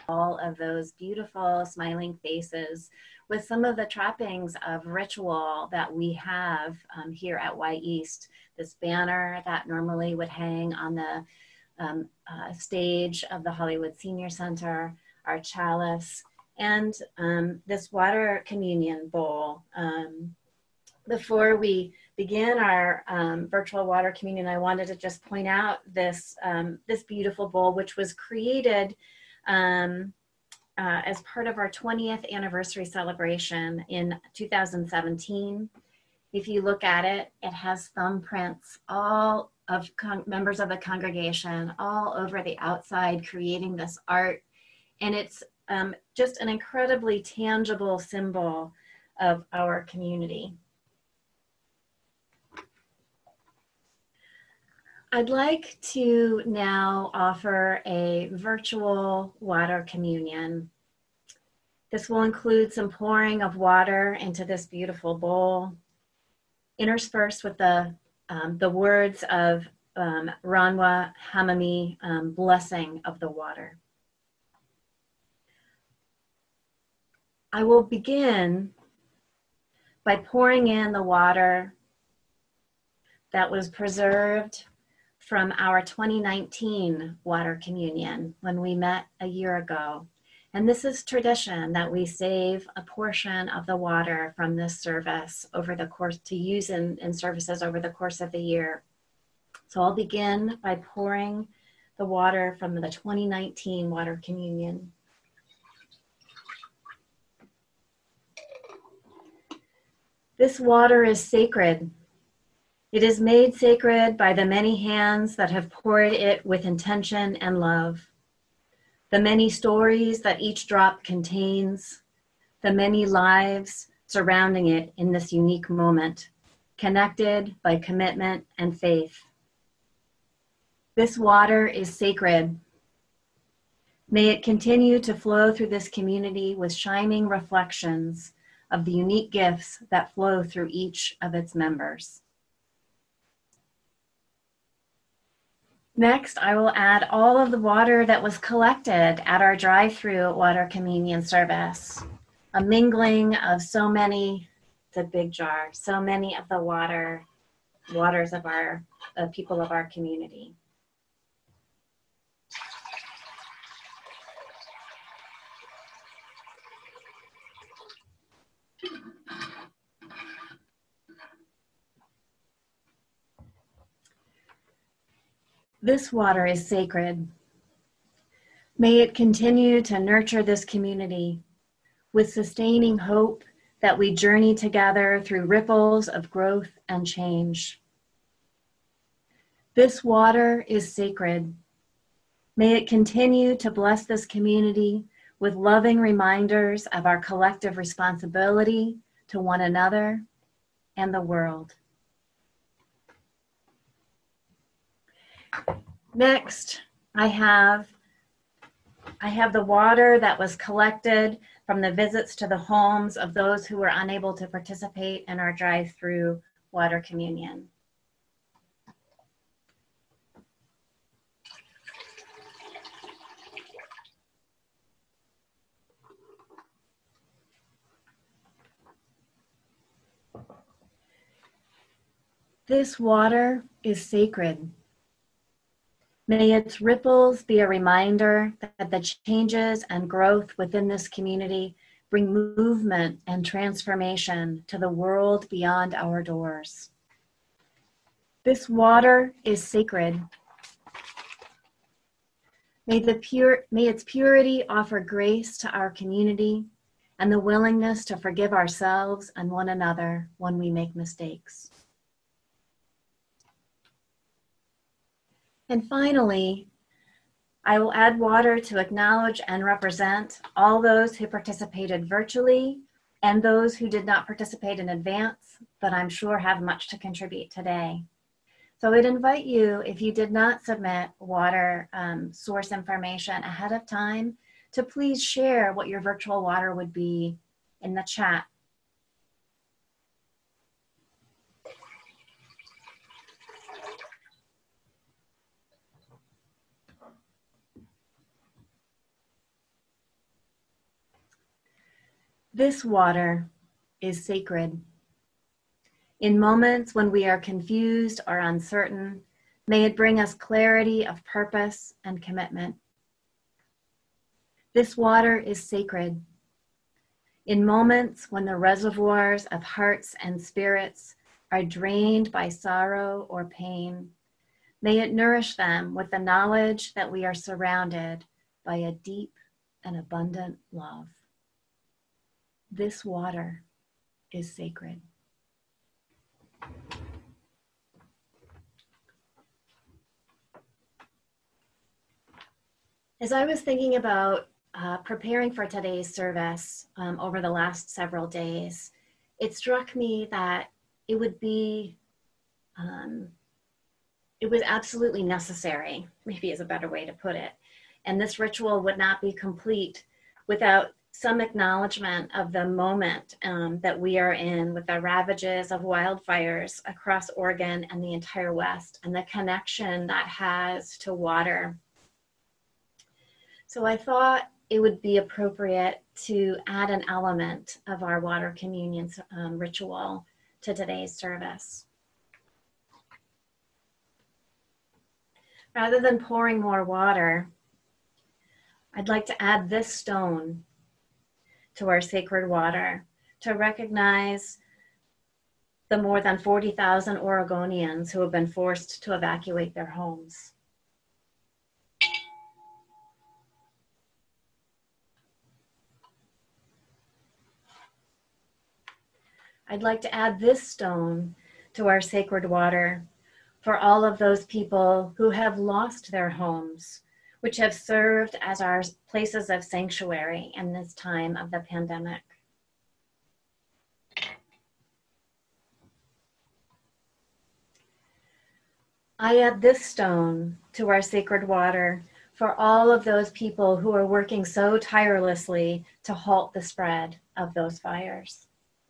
all of those beautiful smiling faces with some of the trappings of ritual that we have here at Y East. This banner that normally would hang on the stage of the Hollywood Senior Center, our chalice, and this water communion bowl. Before we begin our virtual water communion, I wanted to just point out this, this beautiful bowl, which was created as part of our 20th anniversary celebration in 2017. If you look at it, it has thumbprints, all of members of the congregation, all over the outside creating this art. And it's just an incredibly tangible symbol of our community. I'd like to now offer a virtual water communion. This will include some pouring of water into this beautiful bowl, interspersed with the words of Ranwa Hamami, blessing of the water. I will begin by pouring in the water that was preserved from our 2019 water communion when we met a year ago. And this is tradition that we save a portion of the water from this service over the course to use in services over the course of the year. So I'll begin by pouring the water from the 2019 water communion. This water is sacred. It is made sacred by the many hands that have poured it with intention and love. The many stories that each drop contains, the many lives surrounding it in this unique moment, connected by commitment and faith. This water is sacred. May it continue to flow through this community with shining reflections of the unique gifts that flow through each of its members. Next, I will add all of the water that was collected at our drive-through water communion service. A mingling of so many, it's a big jar, so many of the waters of our people of our community. This water is sacred. May it continue to nurture this community with sustaining hope that we journey together through ripples of growth and change. This water is sacred. May it continue to bless this community with loving reminders of our collective responsibility to one another and the world. Next, I have the water that was collected from the visits to the homes of those who were unable to participate in our drive-through water communion. This water is sacred. May its ripples be a reminder that the changes and growth within this community bring movement and transformation to the world beyond our doors. This water is sacred. May its purity offer grace to our community and the willingness to forgive ourselves and one another when we make mistakes. And finally, I will add water to acknowledge and represent all those who participated virtually and those who did not participate in advance, but I'm sure have much to contribute today. So I'd invite you, if you did not submit water source information ahead of time, to please share what your virtual water would be in the chat. This water is sacred. In moments when we are confused or uncertain, may it bring us clarity of purpose and commitment. This water is sacred. In moments when the reservoirs of hearts and spirits are drained by sorrow or pain, may it nourish them with the knowledge that we are surrounded by a deep and abundant love. This water is sacred. As I was thinking about preparing for today's service over the last several days, it struck me that it would be, it was absolutely necessary, maybe is a better way to put it. And this ritual would not be complete without some acknowledgement of the moment that we are in with the ravages of wildfires across Oregon and the entire West, and the connection that has to water. So I thought it would be appropriate to add an element of our water communion ritual to today's service. Rather than pouring more water, I'd like to add this stone to our sacred water to recognize the more than 40,000 Oregonians who have been forced to evacuate their homes. I'd like to add this stone to our sacred water for all of those people who have lost their homes, which have served as our places of sanctuary in this time of the pandemic. I add this stone to our sacred water for all of those people who are working so tirelessly to halt the spread of those fires.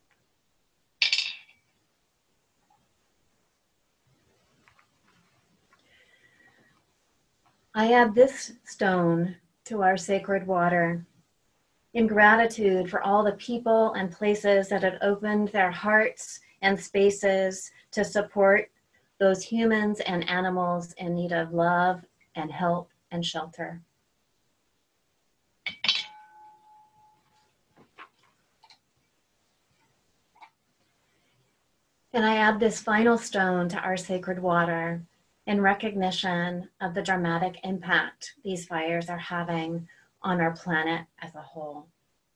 I add this stone to our sacred water in gratitude for all the people and places that have opened their hearts and spaces to support those humans and animals in need of love and help and shelter. And I add this final stone to our sacred water in recognition of the dramatic impact these fires are having on our planet as a whole.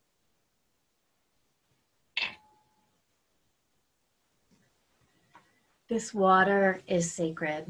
This water is sacred.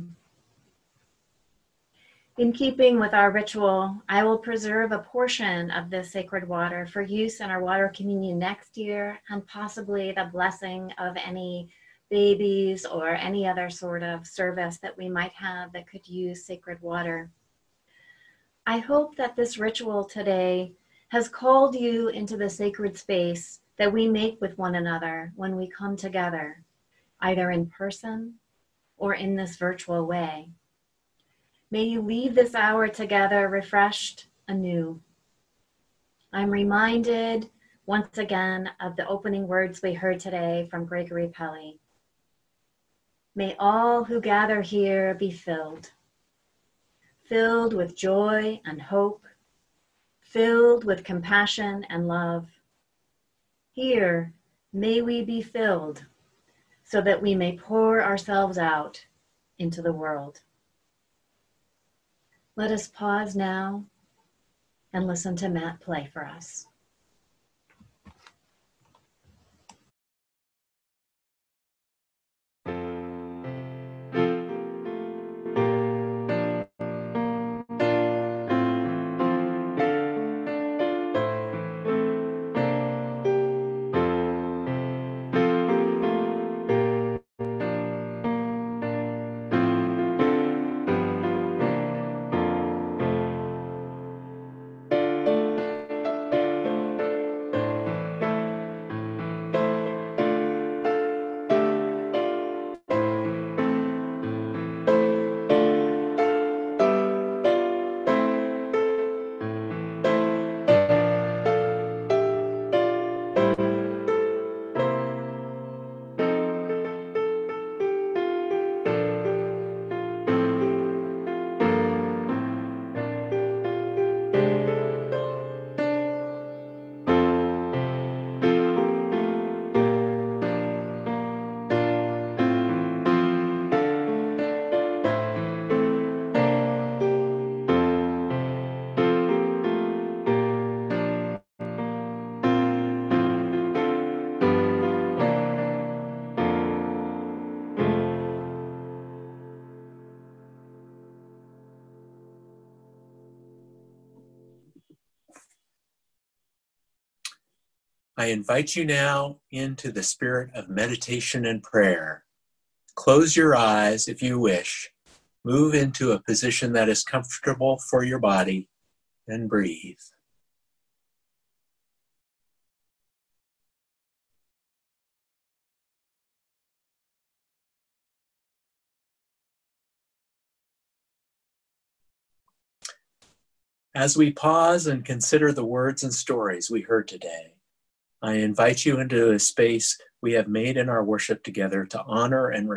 In keeping with our ritual, I will preserve a portion of this sacred water for use in our water communion next year, and possibly the blessing of any babies or any other sort of service that we might have that could use sacred water. I hope that this ritual today has called you into the sacred space that we make with one another when we come together, either in person or in this virtual way. May you leave this hour together refreshed anew. I'm reminded once again of the opening words we heard today from Gregory Pelley. May all who gather here be filled with joy and hope, filled with compassion and love. Here, may we be filled so that we may pour ourselves out into the world. Let us pause now and listen to Matt play for us. I invite you now into the spirit of meditation and prayer. Close your eyes if you wish. Move into a position that is comfortable for your body and breathe. As we pause and consider the words and stories we heard today, I invite you into a space we have made in our worship together to honor and